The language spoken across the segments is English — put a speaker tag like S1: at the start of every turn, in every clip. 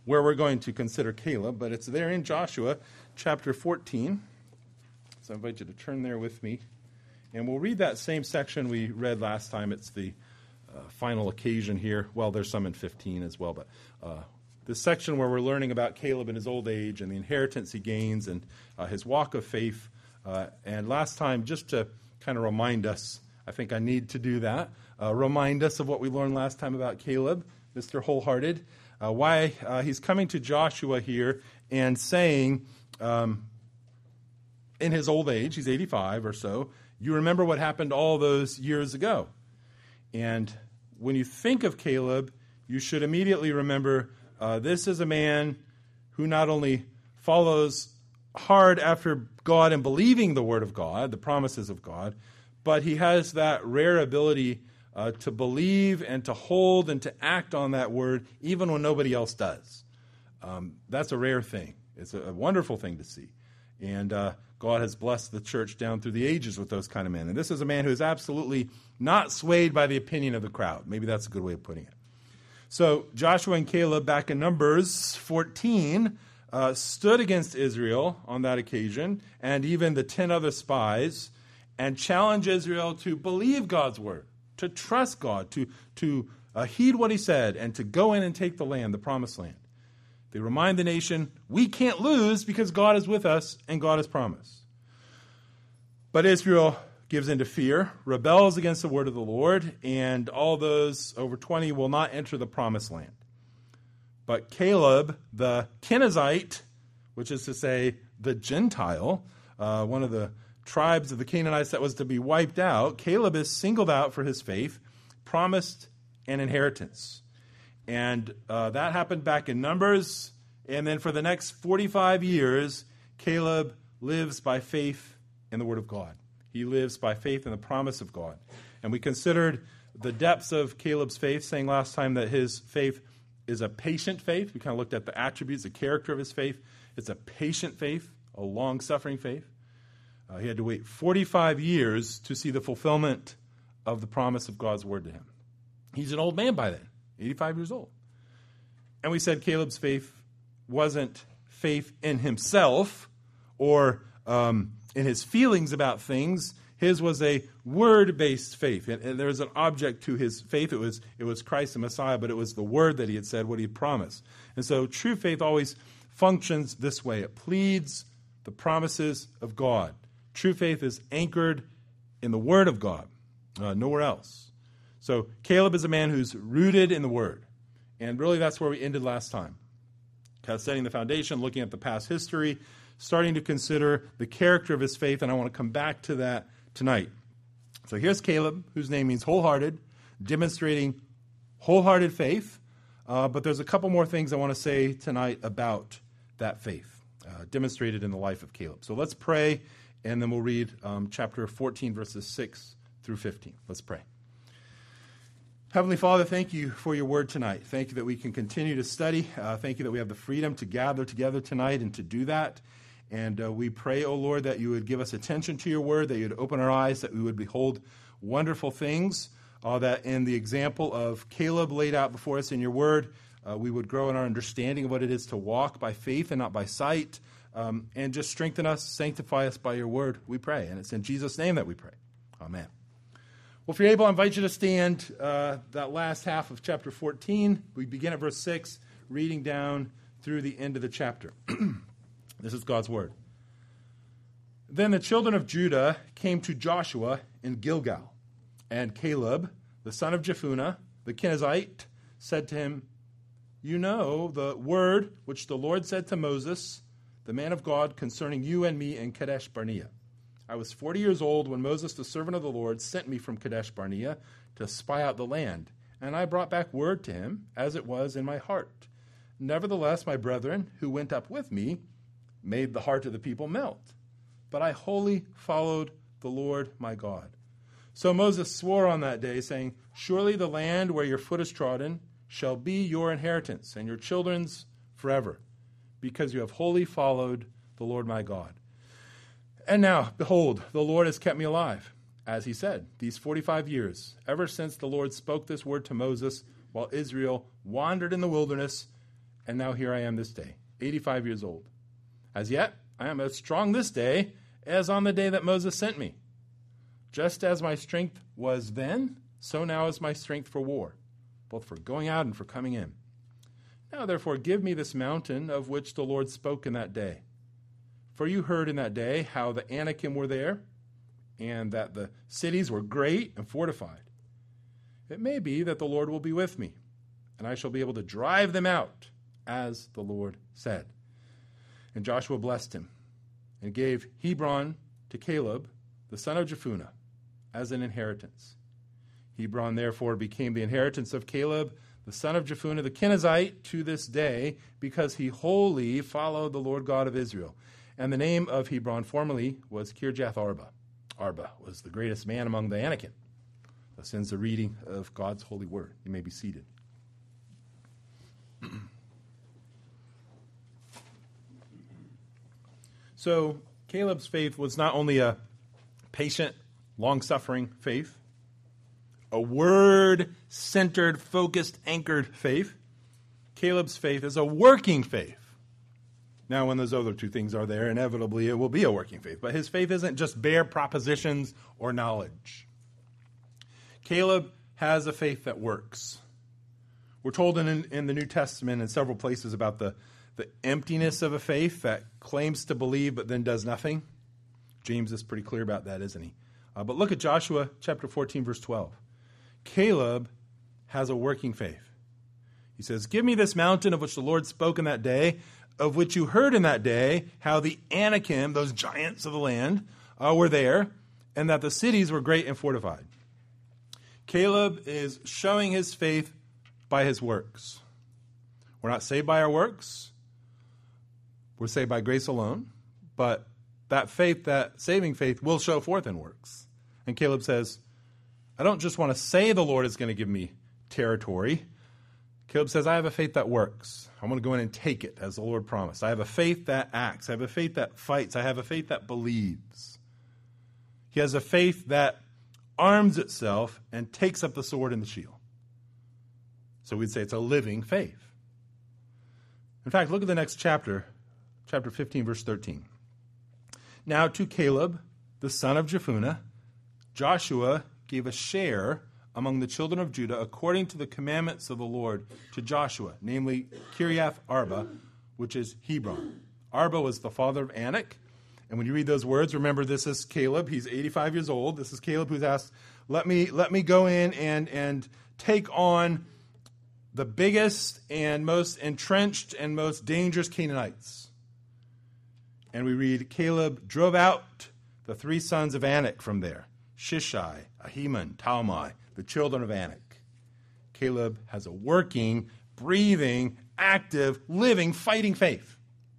S1: where we're going to consider Caleb, but it's there in Joshua chapter 14. So I invite you to turn there with me. And we'll read that same section we read last time. It's the final occasion here. Well, there's some in 15 as well, but this section where we're learning about Caleb in his old age and the inheritance he gains and his walk of faith. And last time, just to kind of remind us, I think I need to do that, remind us of what we learned last time about Caleb, Mr. Wholehearted, why he's coming to Joshua here and saying, in his old age, he's 85 or so, you remember what happened all those years ago. And when you think of Caleb, you should immediately remember this is a man who not only follows hard after God and believing the word of God, the promises of God, but he has that rare ability to believe and to hold and to act on that word even when nobody else does. That's a rare thing. It's a wonderful thing to see. And God has blessed the church down through the ages with those kind of men. And this is a man who is absolutely not swayed by the opinion of the crowd. Maybe that's a good way of putting it. So Joshua and Caleb, back in Numbers 14, stood against Israel on that occasion, and even the 10 other spies, and challenged Israel to believe God's word, to trust God, to heed what he said, and to go in and take the land, the promised land. They remind the nation, we can't lose because God is with us and God has promised. But Israel gives in to fear, rebels against the word of the Lord, and all those over 20 will not enter the promised land. But Caleb, the Kenizzite, which is to say the Gentile, one of the tribes of the Canaanites that was to be wiped out, Caleb is singled out for his faith, promised an inheritance. And that happened back in Numbers. And then for the next 45 years, Caleb lives by faith in the word of God. He lives by faith in the promise of God. And we considered the depths of Caleb's faith, saying last time that his faith is a patient faith. We kind of looked at the attributes, the character of his faith. It's a patient faith, a long-suffering faith. He had to wait 45 years to see the fulfillment of the promise of God's word to him. He's an old man by then, 85 years old. And we said Caleb's faith wasn't faith in himself or in his feelings about things. His was a word-based faith. And there was an object to his faith. It was Christ the Messiah, but it was the word that he had said, what he had promised. And so true faith always functions this way. It pleads the promises of God. True faith is anchored in the word of God, nowhere else. So Caleb is a man who's rooted in the word. And really that's where we ended last time. Kind of setting the foundation, looking at the past history, starting to consider the character of his faith, and I want to come back to that tonight. So here's Caleb, whose name means wholehearted, demonstrating wholehearted faith. But there's a couple more things I want to say tonight about that faith, demonstrated in the life of Caleb. So let's pray, and then we'll read chapter 14, verses 6 through 15. Let's pray. Heavenly Father, thank you for your word tonight. Thank you that we can continue to study. Thank you that we have the freedom to gather together tonight and to do that. And we pray, O Lord, that you would give us attention to your word, that you would open our eyes, that we would behold wonderful things, that in the example of Caleb laid out before us in your word, we would grow in our understanding of what it is to walk by faith and not by sight, and just strengthen us, sanctify us by your word, we pray. And it's in Jesus' name that we pray. Amen. Well, if you're able, I invite you to stand that last half of chapter 14. We begin at verse 6, reading down through the end of the chapter. This is God's word. Then the children of Judah came to Joshua in Gilgal, and Caleb, the son of Jephunneh, the Kenizzite, said to him, you know the word which the Lord said to Moses, the man of God, concerning you and me in Kadesh Barnea. I was 40 years old when Moses, the servant of the Lord, sent me from Kadesh Barnea to spy out the land, and I brought back word to him, as it was in my heart. Nevertheless, my brethren, who went up with me, made the heart of the people melt. But I wholly followed the Lord my God. So Moses swore on that day, saying, surely the land where your foot is trodden shall be your inheritance, and your children's forever, because you have wholly followed the Lord my God. And now, behold, the Lord has kept me alive, as he said, these 45 years, ever since the Lord spoke this word to Moses while Israel wandered in the wilderness And now here I am this day, 85 years old. As yet, I am as strong this day as on the day that Moses sent me. Just as my strength was then, so now is my strength for war, both for going out and for coming in. Now therefore give me this mountain of which the Lord spoke in that day. For you heard in that day how the Anakim were there, and that the cities were great and fortified. It may be that the Lord will be with me, and I shall be able to drive them out, as the Lord said. And Joshua blessed him, and gave Hebron to Caleb, the son of Jephunneh, as an inheritance. Hebron therefore became the inheritance of Caleb, the son of Jephunneh the Kenizzite, to this day, because he wholly followed the Lord God of Israel. And the name of Hebron formerly was Kirjath Arba. Arba was the greatest man among the Anakim. Thus ends the reading of God's holy word. You may be seated. So Caleb's faith was not only a patient, long-suffering faith, a word-centered, focused, anchored faith. Caleb's faith is a working faith. Now, when those other two things are there, inevitably it will be a working faith. But his faith isn't just bare propositions or knowledge. Caleb has a faith that works. We're told in the New Testament in several places about the emptiness of a faith that claims to believe but then does nothing. James is pretty clear about that, isn't he? But look at Joshua chapter 14, verse 12. Caleb has a working faith. He says, give me this mountain of which the Lord spoke in that day, of which you heard in that day, how the Anakim, those giants of the land, were there, and that the cities were great and fortified. Caleb is showing his faith by his works. We're not saved by our works. We're saved by grace alone. But that faith, that saving faith, will show forth in works. And Caleb says, I don't just want to say the Lord is going to give me territory. Caleb says, I have a faith that works. I want to go in and take it, as the Lord promised. I have a faith that acts. I have a faith that fights. I have a faith that believes. He has a faith that arms itself and takes up the sword and the shield. So we'd say it's a living faith. In fact, look at the next chapter, chapter 15, verse 13. Now to Caleb, the son of Jephunneh, Joshua gave a share among the children of Judah according to the commandments of the Lord to Joshua, namely Kirjath Arba, which is Hebron. Arba was the father of Anak. And when you read those words, remember this is Caleb. He's 85 years old. This is Caleb who's asked, let me go in and take on the biggest and most entrenched and most dangerous Canaanites. And we read, Caleb drove out the three sons of Anak from there, Shishai, Ahiman, Talmai, the children of Anak. Caleb has a working, breathing, active, living, fighting faith.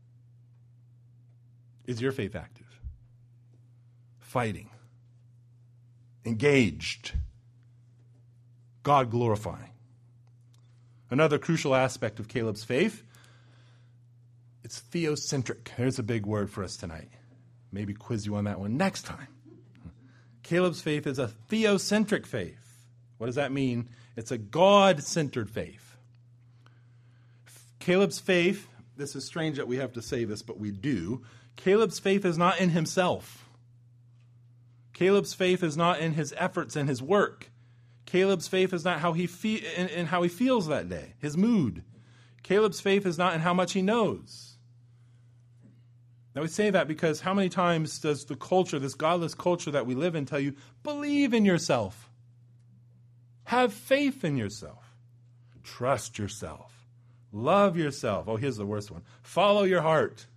S1: Is your faith active? Fighting. Engaged. God glorifying. Another crucial aspect of Caleb's faith, it's theocentric. There's a big word for us tonight. Maybe quiz you on that one next time. Caleb's faith is a theocentric faith. What does that mean? It's a God-centered faith. Caleb's faith, this is strange that we have to say this, but we do. Caleb's faith is not in himself. Caleb's faith is not in his efforts and his work. Caleb's faith is not how he in how he feels that day, his mood. Caleb's faith is not in how much he knows. Now we say that because how many times does the culture, this godless culture that we live in, tell you, believe in yourself. Have faith in yourself. Trust yourself. Love yourself. Oh, here's the worst one. Follow your heart.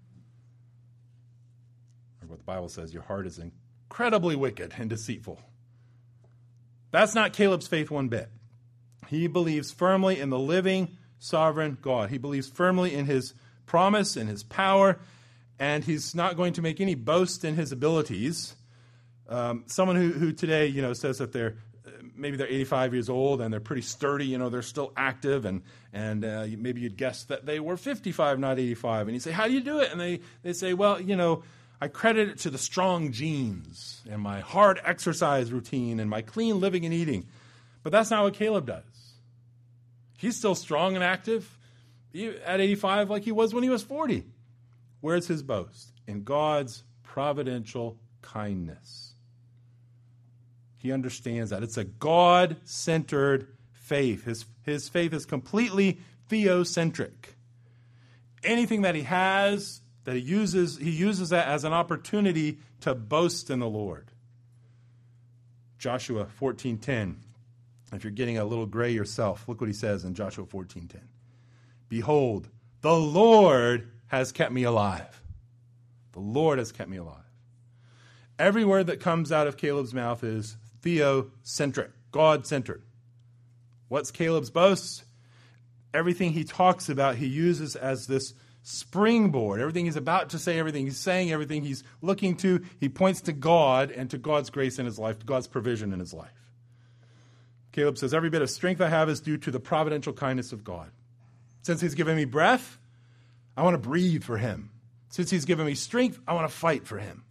S1: Or what the Bible says, your heart is incredibly wicked and deceitful. That's not Caleb's faith one bit. He believes firmly in the living, sovereign God. He believes firmly in his promise and his power, and he's not going to make any boast in his abilities. Someone who today, says that maybe they're 85 years old and they're pretty sturdy, they're still active, and maybe you'd guess that they were 55, not 85. And you say, how do you do it? And they say, well, I credit it to the strong genes and my hard exercise routine and my clean living and eating. But that's not what Caleb does. He's still strong and active, at 85 like he was when he was 40. Where's his boast? In God's providential kindness. He understands that. It's a God-centered faith. His faith is completely theocentric. Anything that he has, that he uses that as an opportunity to boast in the Lord. Joshua 14:10. If you're getting a little gray yourself, look what he says in Joshua 14:10. Behold, the Lord has kept me alive. The Lord has kept me alive. Every word that comes out of Caleb's mouth is theocentric, God-centered. What's Caleb's boast? Everything he talks about, he uses as this springboard. Everything he's about to say, everything he's saying, everything he's looking to, he points to God and to God's grace in his life, to God's provision in his life. Caleb says, every bit of strength I have is due to the providential kindness of God. Since he's given me breath, I want to breathe for him. Since he's given me strength, I want to fight for him.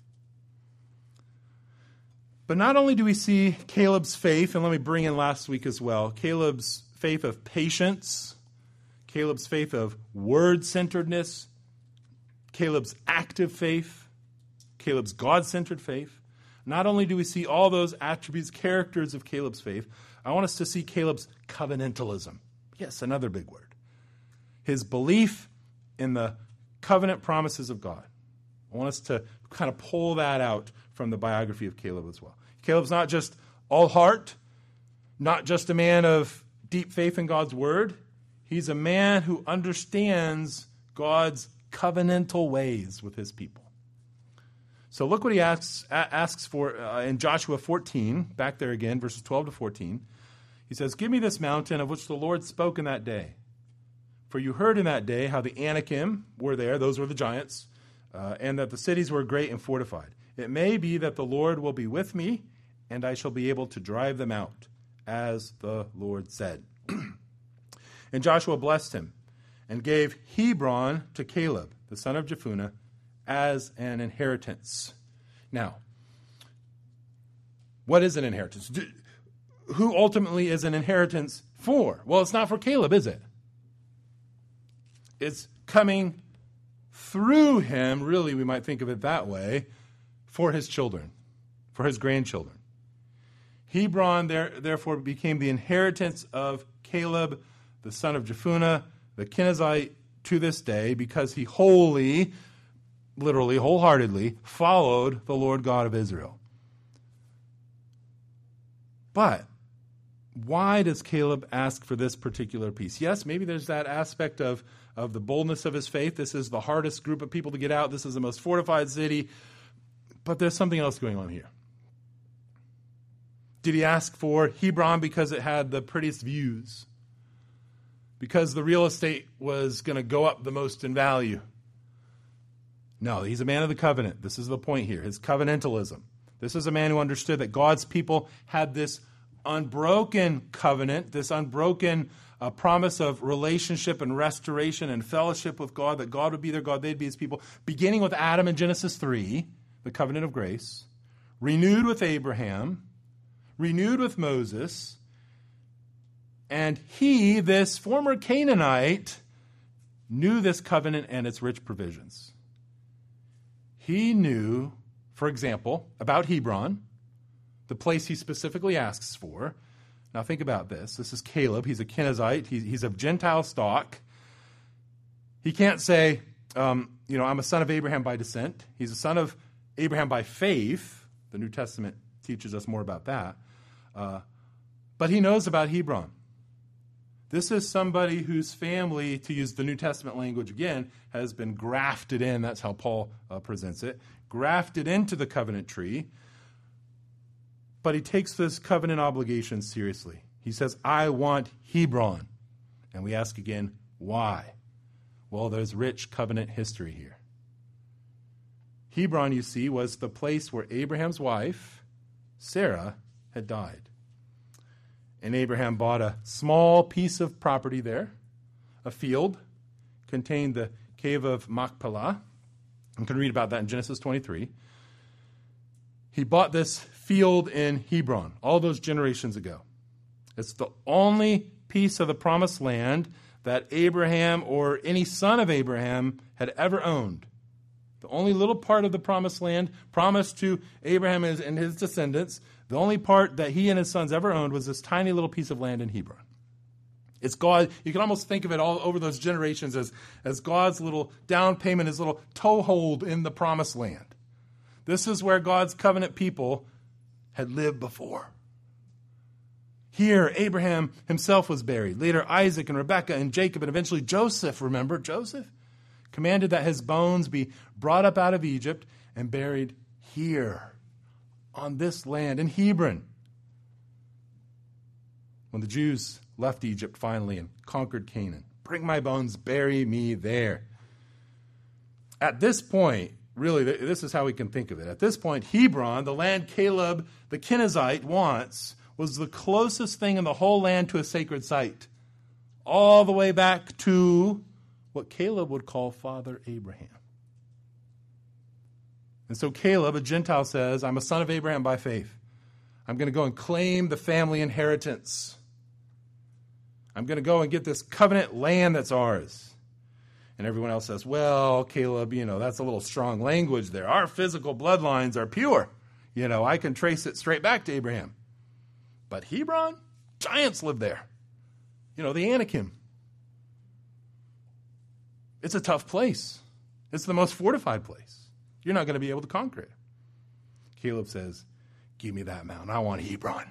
S1: But not only do we see Caleb's faith, and let me bring in last week as well, Caleb's faith of patience, Caleb's faith of word-centeredness, Caleb's active faith, Caleb's God-centered faith. Not only do we see all those attributes, characters of Caleb's faith, I want us to see Caleb's covenantalism. Yes, another big word. His belief in the covenant promises of God. I want us to kind of pull that out from the biography of Caleb as well. Caleb's not just all heart, not just a man of deep faith in God's word. He's a man who understands God's covenantal ways with his people. So look what he asks for in Joshua 14, back there again, verses 12 to 14. He says, give me this mountain of which the Lord spoke in that day. For you heard in that day how the Anakim were there, those were the giants, and that the cities were great and fortified. It may be that the Lord will be with me, and I shall be able to drive them out, as the Lord said. And Joshua blessed him, and gave Hebron to Caleb, the son of Jephunneh, as an inheritance. Now, what is an inheritance? Who ultimately is an inheritance for? Well, it's not for Caleb, is it? It's coming through him, really, we might think of it that way, for his children, for his grandchildren. Hebron, therefore, became the inheritance of Caleb, the son of Jephunneh, the Kenizzite, to this day, because he literally, wholeheartedly, followed the Lord God of Israel. But why does Caleb ask for this particular piece? Yes, maybe there's that aspect of the boldness of his faith. This is the hardest group of people to get out. This is the most fortified city. But there's something else going on here. Did he ask for Hebron because it had the prettiest views? Because the real estate was going to go up the most in value? No, he's a man of the covenant. This is the point here, his covenantalism. This is a man who understood that God's people had this unbroken covenant, this unbroken promise of relationship and restoration and fellowship with God, that God would be their God, they'd be his people, beginning with Adam in Genesis 3, the covenant of grace, renewed with Abraham, renewed with Moses, and he, this former Canaanite, knew this covenant and its rich provisions. He knew, for example, about Hebron, the place he specifically asks for. Now think about this. This is Caleb. He's a Kenizzite. He's of Gentile stock. He can't say, I'm a son of Abraham by descent. He's a son of Abraham by faith. The New Testament teaches us more about that. But he knows about Hebron. This is somebody whose family, to use the New Testament language again, has been grafted in. That's how Paul presents it. Grafted into the covenant tree. But he takes this covenant obligation seriously. He says, I want Hebron. And we ask again, why? Well, there's rich covenant history here. Hebron, you see, was the place where Abraham's wife, Sarah, had died. And Abraham bought a small piece of property there, a field, contained the cave of Machpelah. You can read about that in Genesis 23. He bought this field in Hebron all those generations ago. It's the only piece of the promised land that Abraham or any son of Abraham had ever owned. The only little part of the promised land promised to Abraham and his descendants, the only part that he and his sons ever owned was this tiny little piece of land in Hebron. It's God. You can almost think of it all over those generations as God's little down payment, his little toehold in the promised land. This is where God's covenant people had lived before. Here, Abraham himself was buried. Later, Isaac and Rebekah and Jacob and eventually Joseph, remember Joseph? Commanded that his bones be brought up out of Egypt and buried here on this land in Hebron. When the Jews left Egypt finally and conquered Canaan, bring my bones, bury me there. At this point, really, this is how we can think of it. At this point, Hebron, the land Caleb the Kenizzite wants, was the closest thing in the whole land to a sacred site, all the way back to what Caleb would call Father Abraham. And so Caleb, a Gentile, says, I'm a son of Abraham by faith. I'm going to go and claim the family inheritance. I'm going to go and get this covenant land that's ours. And everyone else says, well, Caleb, that's a little strong language there. Our physical bloodlines are pure. I can trace it straight back to Abraham. But Hebron, giants live there. The Anakim. It's a tough place. It's the most fortified place. You're not going to be able to conquer it. Caleb says, give me that mountain. I want Hebron.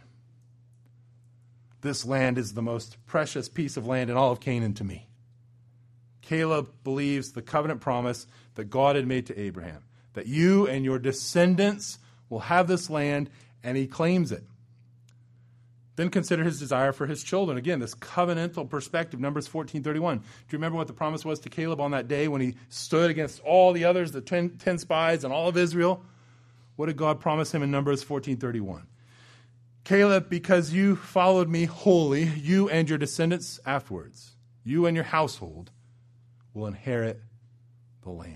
S1: This land is the most precious piece of land in all of Canaan to me. Caleb believes the covenant promise that God had made to Abraham, that you and your descendants will have this land, and he claims it. Then consider his desire for his children. Again, this covenantal perspective, Numbers 14:31. Do you remember what the promise was to Caleb on that day when he stood against all the others, the 10 spies and all of Israel? What did God promise him in Numbers 14:31? Caleb, because you followed me wholly, you and your descendants afterwards, you and your household will inherit the land.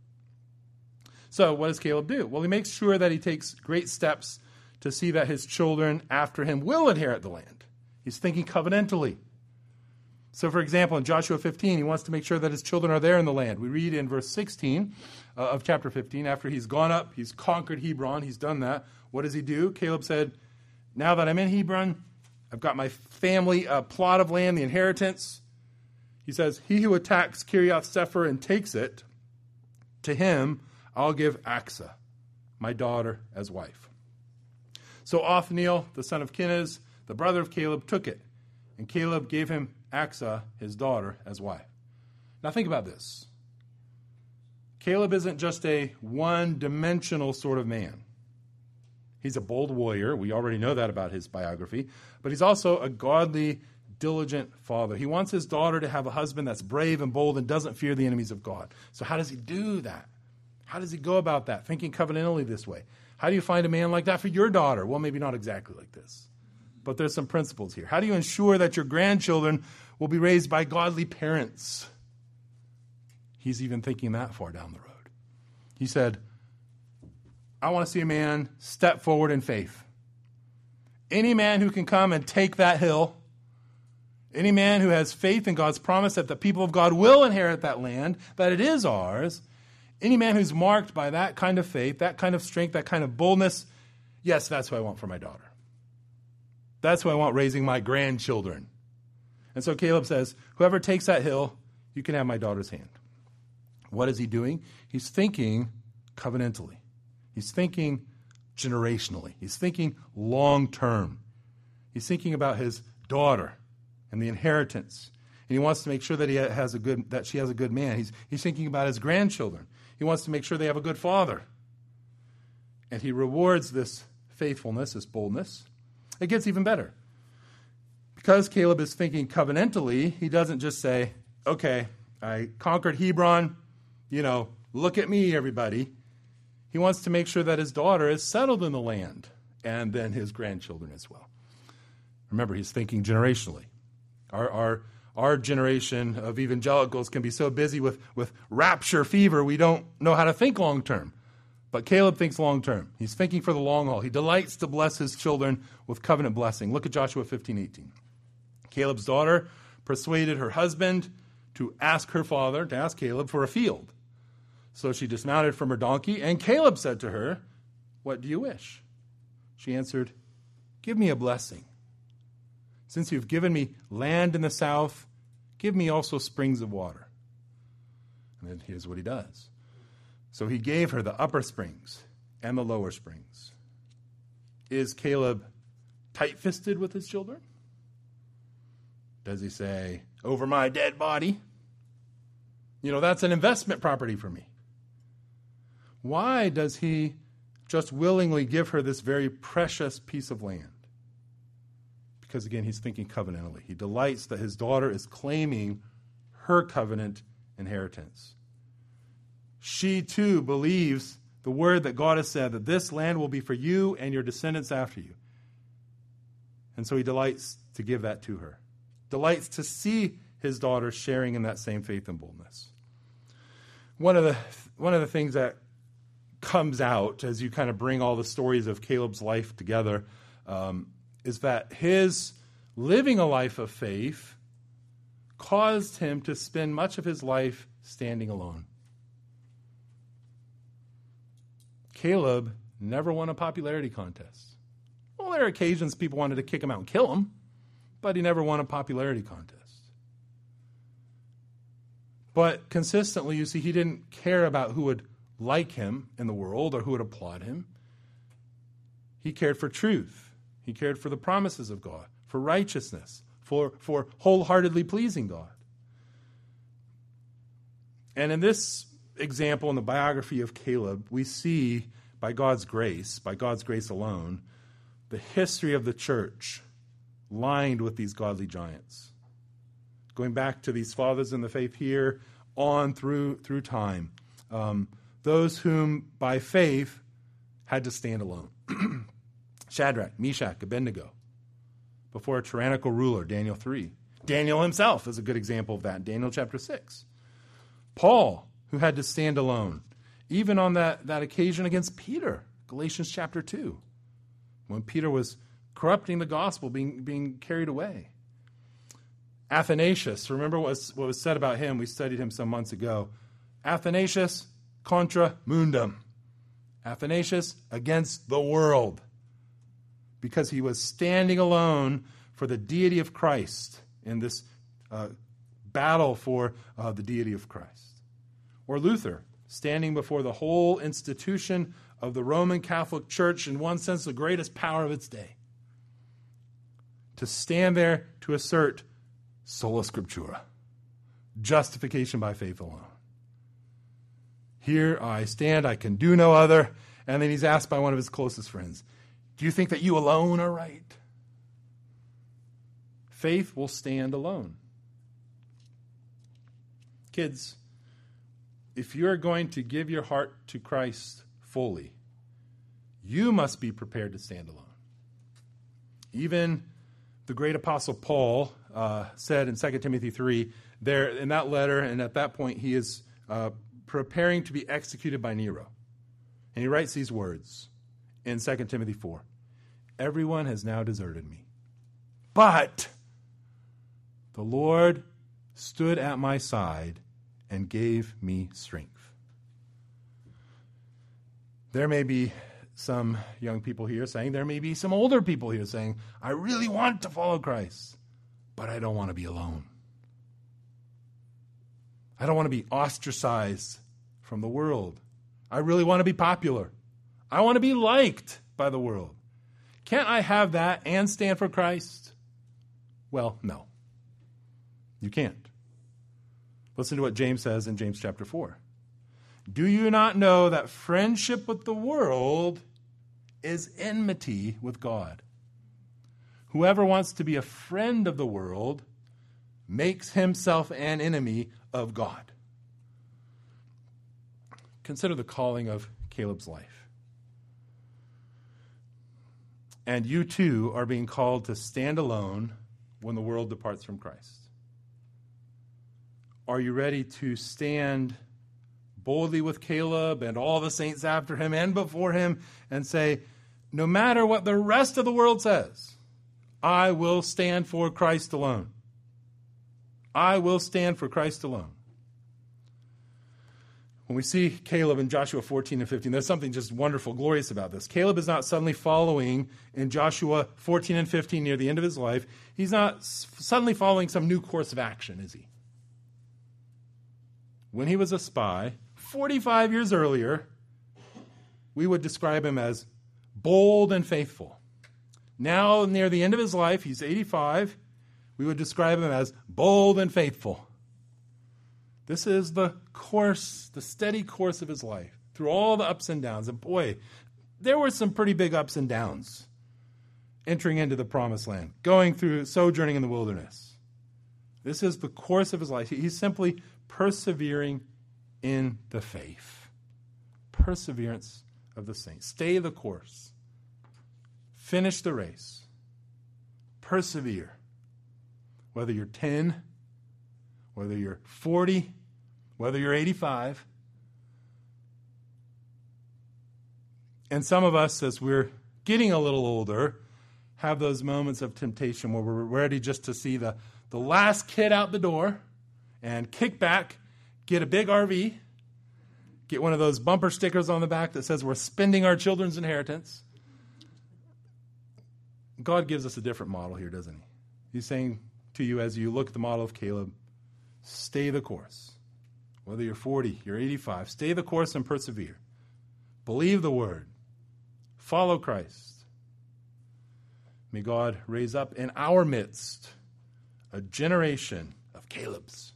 S1: So what does Caleb do? Well, he makes sure that he takes great steps to see that his children after him will inherit the land. He's thinking covenantally. So, for example, in Joshua 15, he wants to make sure that his children are there in the land. We read in verse 16 of chapter 15, after he's gone up, he's conquered Hebron, he's done that. What does he do? Caleb said, now that I'm in Hebron, I've got my family plot of land, the inheritance. He says, he who attacks Kiriath Sefer and takes it, to him I'll give Achsah, my daughter, as wife. So Othniel, the son of Kenaz, the brother of Caleb, took it, and Caleb gave him Achsah, his daughter, as wife. Now think about this. Caleb isn't just a one-dimensional sort of man. He's a bold warrior. We already know that about his biography. But he's also a godly, diligent father. He wants his daughter to have a husband that's brave and bold and doesn't fear the enemies of God. So how does he do that? How does he go about that, thinking covenantally this way? How do you find a man like that for your daughter? Well, maybe not exactly like this, but there's some principles here. How do you ensure that your grandchildren will be raised by godly parents? He's even thinking that far down the road. He said, I want to see a man step forward in faith. Any man who can come and take that hill, any man who has faith in God's promise that the people of God will inherit that land, that it is ours, any man who's marked by that kind of faith, that kind of strength, that kind of boldness, yes, that's what I want for my daughter. That's what I want raising my grandchildren. And so Caleb says, whoever takes that hill, you can have my daughter's hand. What is he doing? He's thinking covenantally. He's thinking generationally. He's thinking long term. He's thinking about his daughter and the inheritance. And he wants to make sure that she has a good man. He's thinking about his grandchildren. He wants to make sure they have a good father. And he rewards this faithfulness, this boldness. It gets even better. Because Caleb is thinking covenantally, he doesn't just say, okay, I conquered Hebron, look at me, everybody. He wants to make sure that his daughter is settled in the land, and then his grandchildren as well. Remember, he's thinking generationally. Our generation of evangelicals can be so busy with rapture fever, we don't know how to think long term. But Caleb thinks long term. He's thinking for the long haul. He delights to bless his children with covenant blessing. Look at Joshua 15:18. Caleb's daughter persuaded her husband to ask her father, to ask Caleb, for a field. So she dismounted from her donkey, and Caleb said to her, "What do you wish?" She answered, "Give me a blessing. Since you've given me land in the south, give me also springs of water." And then here's what he does. So he gave her the upper springs and the lower springs. Is Caleb tight-fisted with his children? Does he say, "Over my dead body"? That's an investment property for me. Why does he just willingly give her this very precious piece of land? Because, again, he's thinking covenantally. He delights that his daughter is claiming her covenant inheritance. She, too, believes the word that God has said, that this land will be for you and your descendants after you. And so he delights to give that to her. Delights to see his daughter sharing in that same faith and boldness. One of the things that comes out as you kind of bring all the stories of Caleb's life together is that his living a life of faith caused him to spend much of his life standing alone. Caleb never won a popularity contest. Well, there are occasions people wanted to kick him out and kill him, but he never won a popularity contest. But consistently, you see, he didn't care about who would like him in the world or who would applaud him. He cared for truth. He cared for the promises of God, for righteousness, for wholeheartedly pleasing God. And in this example, in the biography of Caleb, we see by God's grace alone, the history of the church lined with these godly giants. Going back to these fathers in the faith here, on through time. Those whom by faith had to stand alone. Shadrach, Meshach, Abednego, before a tyrannical ruler, Daniel 3. Daniel himself is a good example of that, Daniel chapter 6. Paul, who had to stand alone, even on that occasion against Peter, Galatians chapter 2, when Peter was corrupting the gospel, being carried away. Athanasius, remember what was said about him? We studied him some months ago. Athanasius contra mundum. Athanasius against the world. Because he was standing alone for the deity of Christ in this battle for the deity of Christ. Or Luther, standing before the whole institution of the Roman Catholic Church, in one sense the greatest power of its day. To stand there to assert sola scriptura, justification by faith alone. Here I stand, I can do no other. And then he's asked by one of his closest friends, "Do you think that you alone are right?" Faith will stand alone. Kids, if you're going to give your heart to Christ fully, you must be prepared to stand alone. Even the great apostle Paul said in 2 Timothy 3, there in that letter, and at that point he is preparing to be executed by Nero. And he writes these words in 2 Timothy 4. "Everyone has now deserted me, but the Lord stood at my side and gave me strength." There may be some young people here saying, there may be some older people here saying, "I really want to follow Christ, but I don't want to be alone. I don't want to be ostracized from the world. I really want to be popular. I want to be liked by the world. Can't I have that and stand for Christ?" Well, no. You can't. Listen to what James says in James chapter 4. "Do you not know that friendship with the world is enmity with God? Whoever wants to be a friend of the world makes himself an enemy of God." Consider the calling of Caleb's life. And you too are being called to stand alone when the world departs from Christ. Are you ready to stand boldly with Caleb and all the saints after him and before him and say, no matter what the rest of the world says, I will stand for Christ alone? I will stand for Christ alone. When we see Caleb in Joshua 14 and 15, there's something just wonderful, glorious about this. Caleb is not suddenly following in Joshua 14 and 15 near the end of his life. He's not suddenly following some new course of action, is he? When he was a spy, 45 years earlier, we would describe him as bold and faithful. Now, near the end of his life, he's 85, we would describe him as bold and faithful. This is the course, the steady course of his life, through all the ups and downs. And boy, there were some pretty big ups and downs entering into the promised land, going through, sojourning in the wilderness. This is the course of his life. He's simply persevering in the faith. Perseverance of the saints. Stay the course. Finish the race. Persevere. Whether you're 10, whether you're 40, whether you're 85. And some of us, as we're getting a little older, have those moments of temptation where we're ready just to see the last kid out the door and kick back, get a big RV, get one of those bumper stickers on the back that says we're spending our children's inheritance. God gives us a different model here, doesn't he? He's saying to you as you look at the model of Caleb, stay the course. Whether you're 40, you're 85, stay the course and persevere. Believe the word. Follow Christ. May God raise up in our midst a generation of Calebs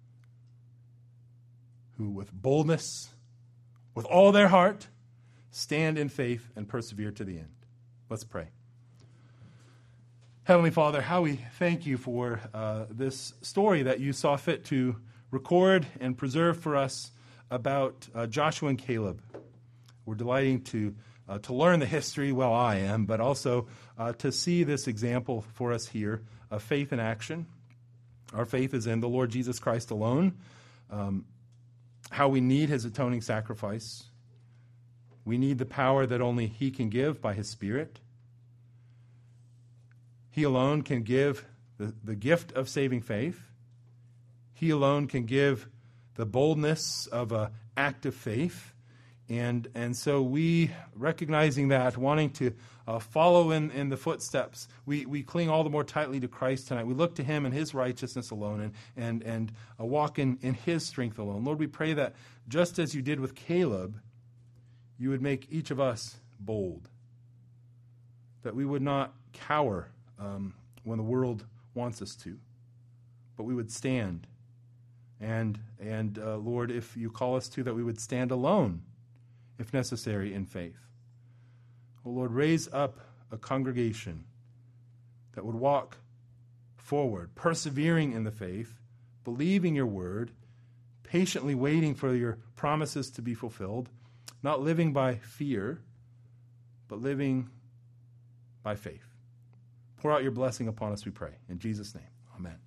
S1: who with boldness, with all their heart, stand in faith and persevere to the end. Let's pray. Heavenly Father, how we thank you for this story that you saw fit to record and preserve for us about Joshua and Caleb. We're delighting to learn the history, well, I am, but also to see this example for us here of faith in action. Our faith is in the Lord Jesus Christ alone, how we need his atoning sacrifice. We need the power that only he can give by his Spirit. He alone can give the gift of saving faith. He alone can give the boldness of an act of faith. And so we, recognizing that, wanting to follow in the footsteps, we cling all the more tightly to Christ tonight. We look to him and his righteousness alone and walk in his strength alone. Lord, we pray that just as you did with Caleb, you would make each of us bold, that we would not cower when the world wants us to, but we would stand. And Lord, if you call us to, that we would stand alone, if necessary, in faith. Oh Lord, raise up a congregation that would walk forward, persevering in the faith, believing your word, patiently waiting for your promises to be fulfilled, not living by fear, but living by faith. Pour out your blessing upon us, we pray. In Jesus' name, amen.